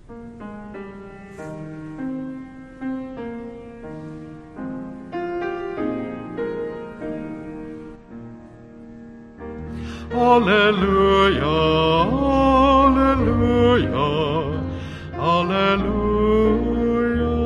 Alleluia, alleluia, alleluia.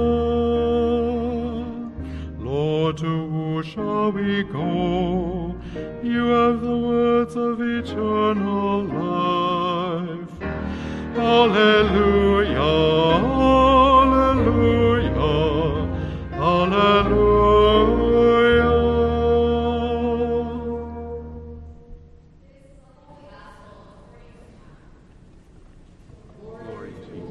Lord, to who shall we go? You have the words of eternal life. Alleluia, alleluia, alleluia. Glory to you.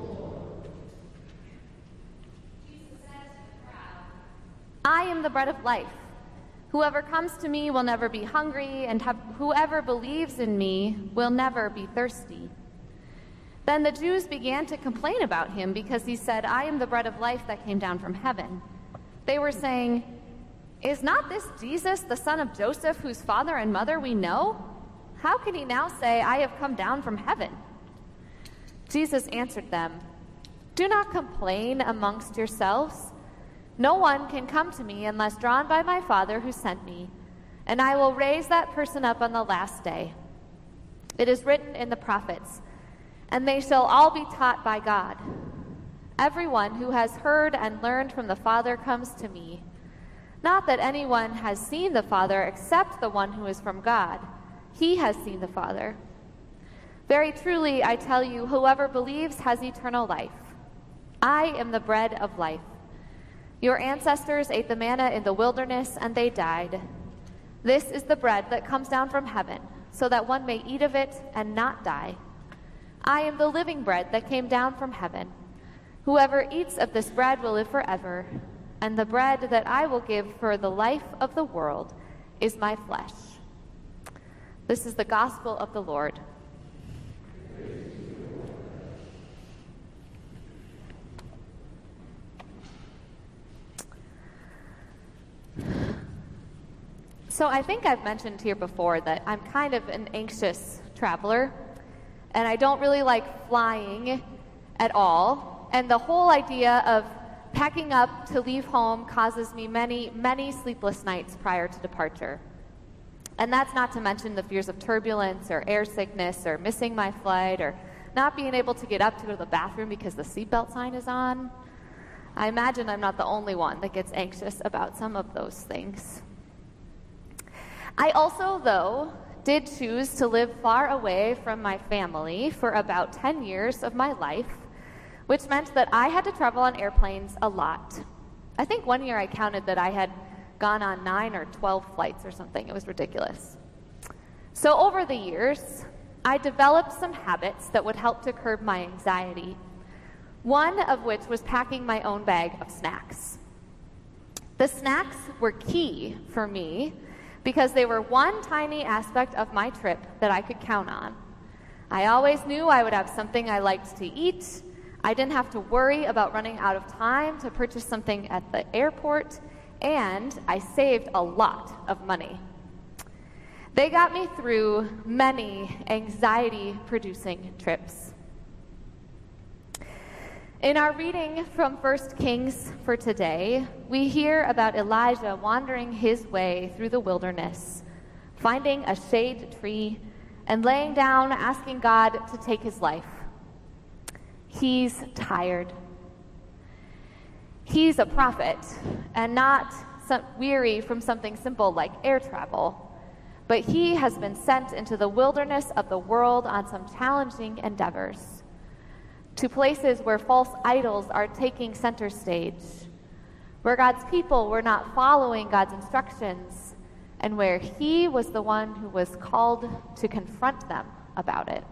I am the bread of life. Whoever comes to me will never be hungry, and whoever believes in me will never be thirsty. Then the Jews began to complain about him because he said, I am the bread of life that came down from heaven. They were saying, is not this Jesus, the son of Joseph, whose father and mother we know? How can he now say, I have come down from heaven? Jesus answered them, do not complain amongst yourselves. No one can come to me unless drawn by my Father who sent me, and I will raise that person up on the last day. It is written in the prophets, and they shall all be taught by God. Everyone who has heard and learned from the Father comes to me. Not that anyone has seen the Father except the one who is from God. He has seen the Father. Very truly, I tell you, whoever believes has eternal life. I am the bread of life. Your ancestors ate the manna in the wilderness, and they died. This is the bread that comes down from heaven, so that one may eat of it and not die. I am the living bread that came down from heaven. Whoever eats of this bread will live forever, and the bread that I will give for the life of the world is my flesh. This is the gospel of the Lord. So I think I've mentioned here before that I'm kind of an anxious traveler, and I don't really like flying at all. And the whole idea of packing up to leave home causes me many, many sleepless nights prior to departure. And that's not to mention the fears of turbulence or air sickness or missing my flight or not being able to get up to go to the bathroom because the seatbelt sign is on. I imagine I'm not the only one that gets anxious about some of those things. I also, though, did choose to live far away from my family for about 10 years of my life, which meant that I had to travel on airplanes a lot. I think one year I counted that I had gone on 9 or 12 flights or something. It was ridiculous. So over the years, I developed some habits that would help to curb my anxiety, one of which was packing my own bag of snacks. The snacks were key for me because they were one tiny aspect of my trip that I could count on. I always knew I would have something I liked to eat. I didn't have to worry about running out of time to purchase something at the airport, and I saved a lot of money. They got me through many anxiety-producing trips. In our reading from 1 Kings for today, we hear about Elijah wandering his way through the wilderness, finding a shade tree, and laying down, asking God to take his life. He's tired. He's a prophet, and not weary from something simple like air travel, but he has been sent into the wilderness of the world on some challenging endeavors, to places where false idols are taking center stage, where God's people were not following God's instructions, and where he was the one who was called to confront them about it.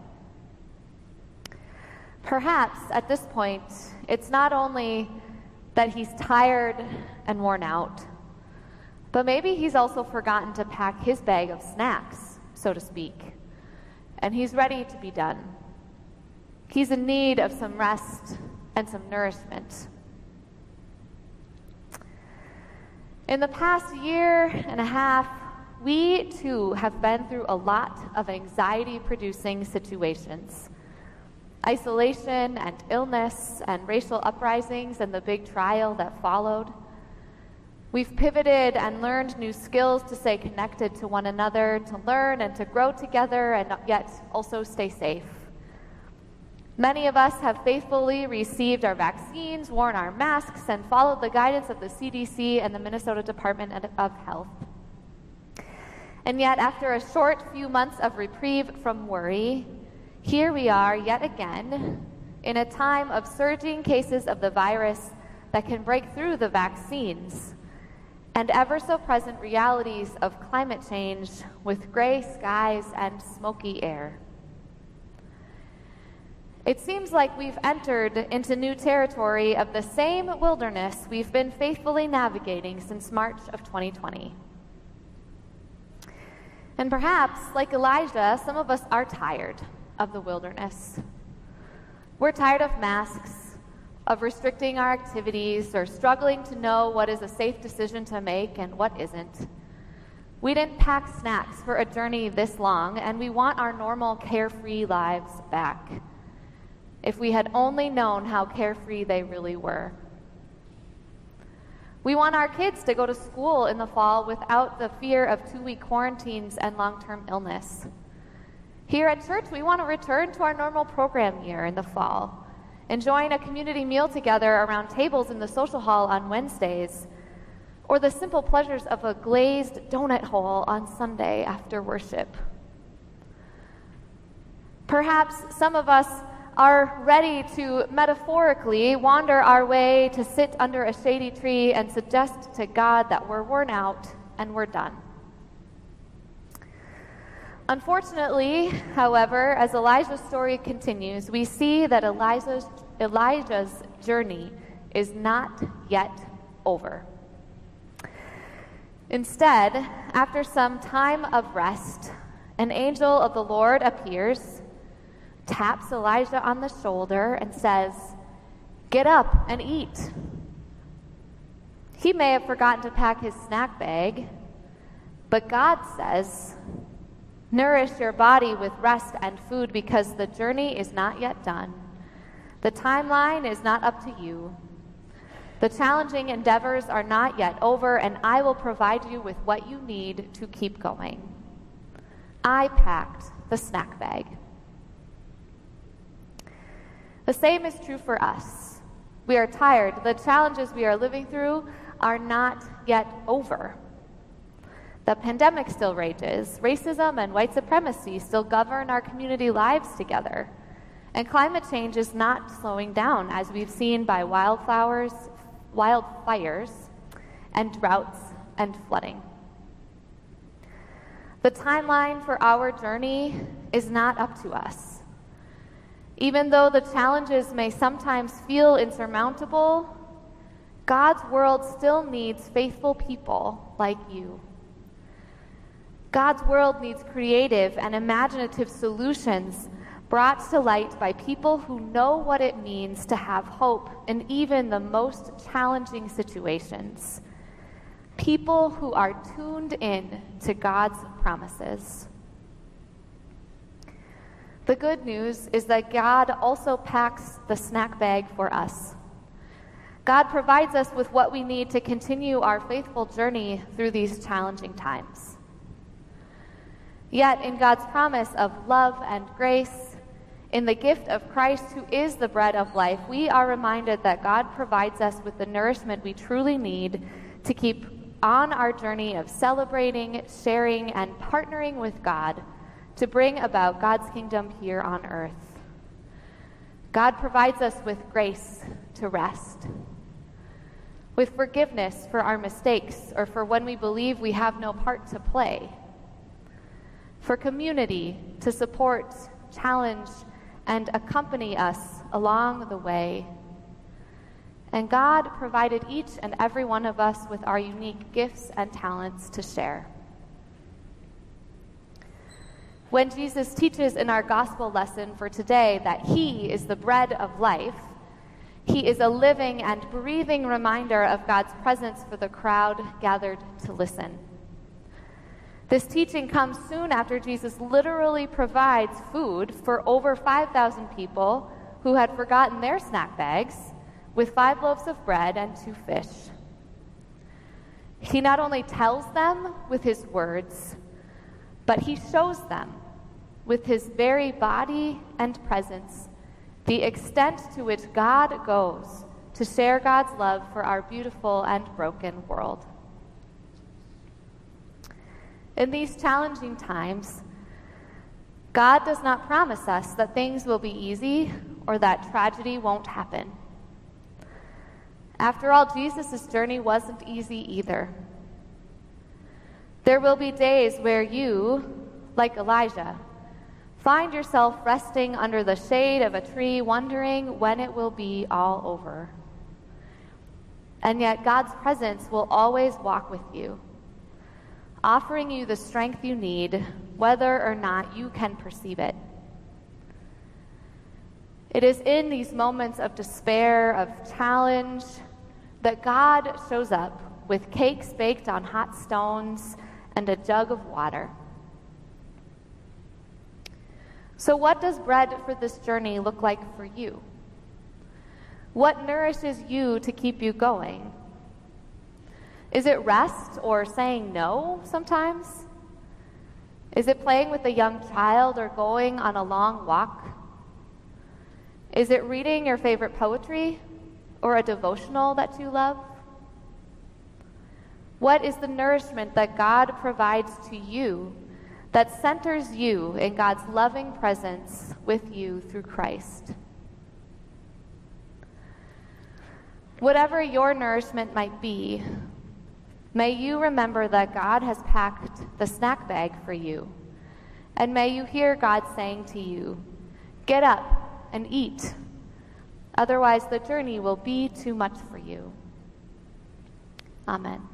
Perhaps at this point, it's not only that he's tired and worn out, but maybe he's also forgotten to pack his bag of snacks, so to speak, and he's ready to be done. He's in need of some rest and some nourishment. In the past year and a half, we too have been through a lot of anxiety-producing situations. isolation and illness and racial uprisings and the big trial that followed. We've pivoted and learned new skills to stay connected to one another, to learn and to grow together and yet also stay safe. Many of us have faithfully received our vaccines, worn our masks, and followed the guidance of the CDC and the Minnesota Department of Health. And yet, after a short few months of reprieve from worry, here we are yet again in a time of surging cases of the virus that can break through the vaccines and ever-so-present realities of climate change with gray skies and smoky air. It seems like we've entered into new territory of the same wilderness we've been faithfully navigating since March of 2020. And perhaps, like Elijah, some of us are tired of the wilderness. We're tired of masks, of restricting our activities, or struggling to know what is a safe decision to make and what isn't. We didn't pack snacks for a journey this long, and we want our normal carefree lives back. If we had only known how carefree they really were. We want our kids to go to school in the fall without the fear of 2-week quarantines and long-term illness. Here at church, we want to return to our normal program year in the fall, enjoying a community meal together around tables in the social hall on Wednesdays, or the simple pleasures of a glazed donut hole on Sunday after worship. Perhaps some of us are ready to metaphorically wander our way to sit under a shady tree and suggest to God that we're worn out and we're done. Unfortunately, however, as Elijah's story continues, we see that Elijah's journey is not yet over. Instead, after some time of rest, an angel of the Lord appears, taps Elijah on the shoulder, and says, "Get up and eat." He may have forgotten to pack his snack bag, but God says, "Nourish your body with rest and food because the journey is not yet done. The timeline is not up to you. The challenging endeavors are not yet over, and I will provide you with what you need to keep going." I packed the snack bag. The same is true for us. We are tired. The challenges we are living through are not yet over. The pandemic still rages. Racism and white supremacy still govern our community lives together. And climate change is not slowing down, as we've seen by wildfires, and droughts and flooding. The timeline for our journey is not up to us. Even though the challenges may sometimes feel insurmountable, God's world still needs faithful people like you. God's world needs creative and imaginative solutions brought to light by people who know what it means to have hope in even the most challenging situations. People who are tuned in to God's promises. The good news is that God also packs the snack bag for us. God provides us with what we need to continue our faithful journey through these challenging times. Yet, in God's promise of love and grace, in the gift of Christ, who is the bread of life, we are reminded that God provides us with the nourishment we truly need to keep on our journey of celebrating, sharing, and partnering with God to bring about God's kingdom here on earth. God provides us with grace to rest, with forgiveness for our mistakes or for when we believe we have no part to play, for community to support, challenge, and accompany us along the way. And God provided each and every one of us with our unique gifts and talents to share. When Jesus teaches in our gospel lesson for today that he is the bread of life, he is a living and breathing reminder of God's presence for the crowd gathered to listen. This teaching comes soon after Jesus literally provides food for over 5,000 people who had forgotten their snack bags with 5 loaves of bread and 2 fish. He not only tells them with his words, but he shows them with his very body and presence the extent to which God goes to share God's love for our beautiful and broken world. In these challenging times, God does not promise us that things will be easy or that tragedy won't happen. After all, Jesus' journey wasn't easy either. There will be days where you, like Elijah, find yourself resting under the shade of a tree, wondering when it will be all over. And yet God's presence will always walk with you, offering you the strength you need, whether or not you can perceive it. It is in these moments of despair, of challenge, that God shows up with cakes baked on hot stones and a jug of water. So what does bread for this journey look like for you? What nourishes you to keep you going? Is it rest or saying no sometimes? Is it playing with a young child or going on a long walk? Is it reading your favorite poetry or a devotional that you love? What is the nourishment that God provides to you that centers you in God's loving presence with you through Christ? Whatever your nourishment might be, may you remember that God has packed the snack bag for you, and may you hear God saying to you, "Get up and eat. Otherwise, the journey will be too much for you." Amen.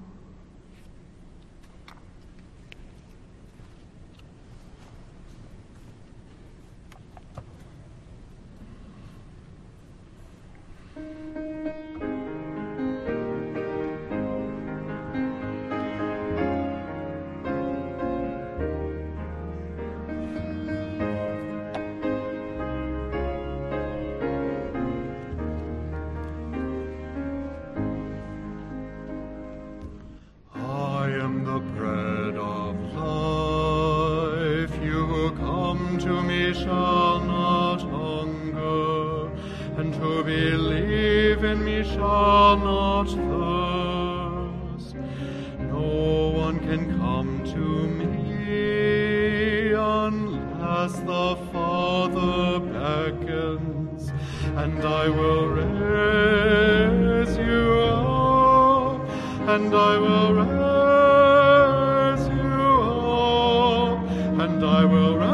Shall not hunger, and who believe in me shall not thirst. No one can come to me unless the Father beckons, and I will raise you up, and I will raise you up, and I will raise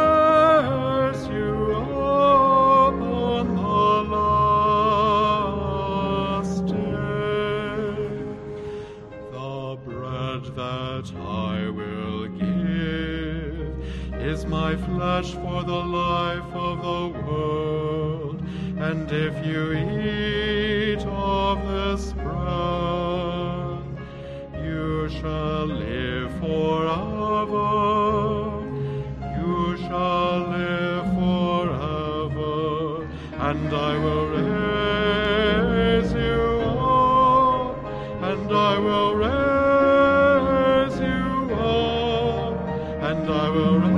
my flesh for the life of the world, and if you eat of this bread, you shall live forever. You shall live forever, and I will raise you up, and I will raise you up, and I will raise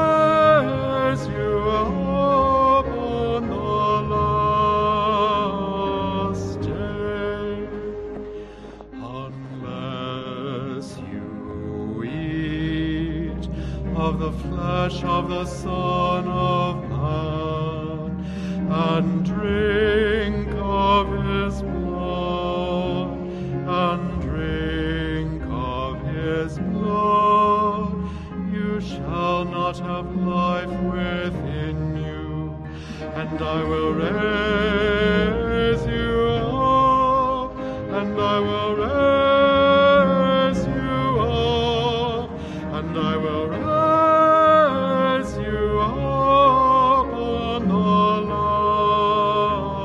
the flesh of the Son of Man, and drink of his blood, and drink of his blood, you shall not have life within you, and I will raise you up, and I will raise you up, and I will raise you up on the last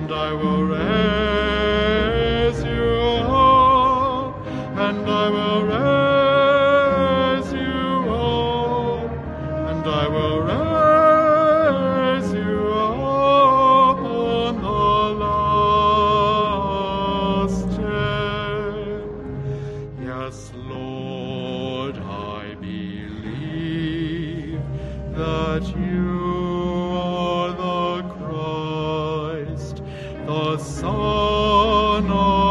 and I will raise you up, and I will raise you up, and I will raise you up on the last day. Yes, Lord, I believe that you are the Christ, the Son of